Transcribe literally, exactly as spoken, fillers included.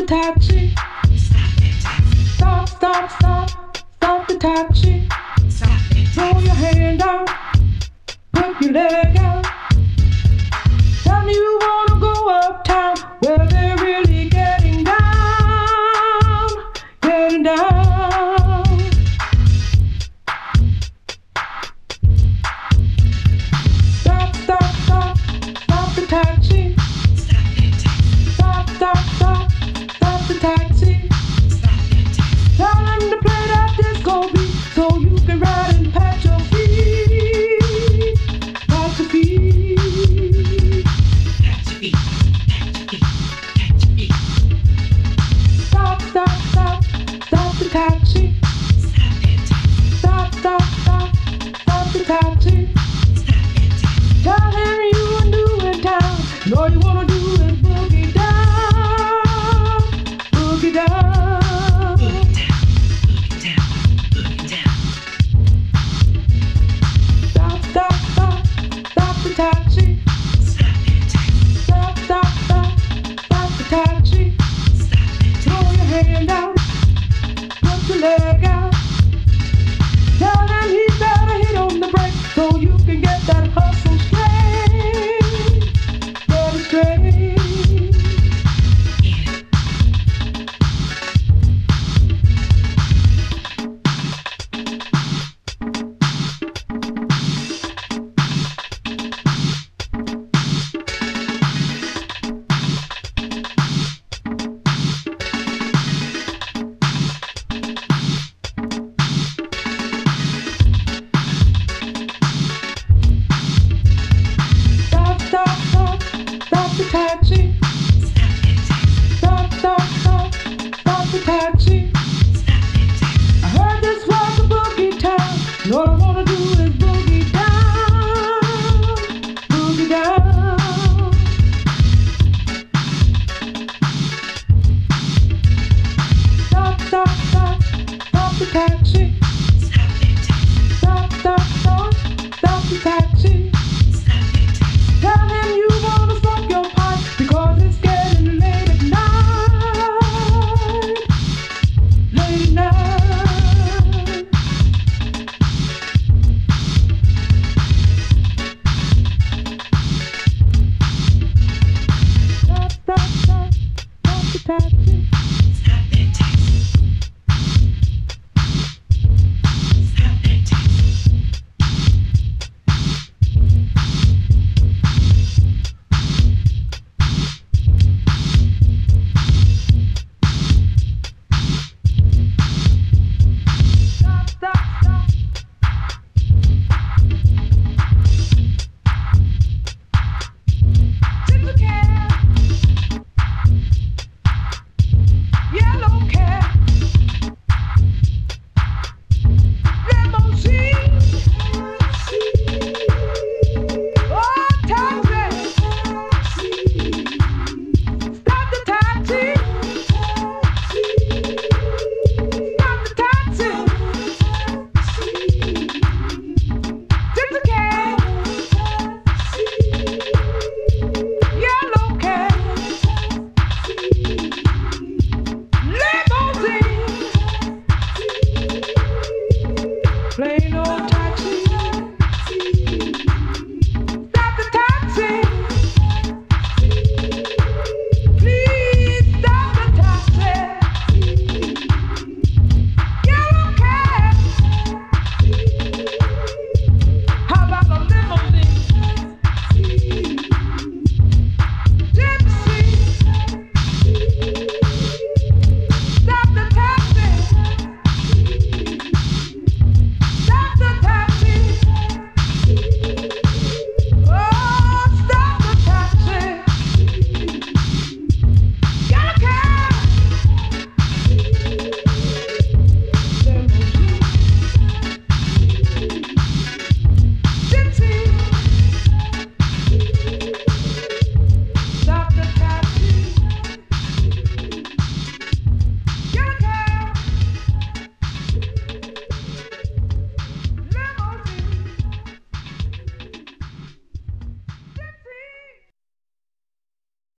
the taxi. Stop, stop, stop, stop the taxi. Throw your hand out, put your leg out. Tell me you wanna go uptown where they're really getting down, getting down. Stop, stop, stop, stop the taxi. Stop, stop, stop, stop the taxi. Tell them to play that disco beat so you can ride and pat your feet, pat your feet. Stop, stop, stop, stop the taxi. Stop, stop, stop, stop the taxi. Tell him you are new in town, and all you wanna do is boogie down, boogie down. Stop, stop, stop, stop the taxi. Stop, stop, stop, stop the taxi. Throw your hand out, put your leg out.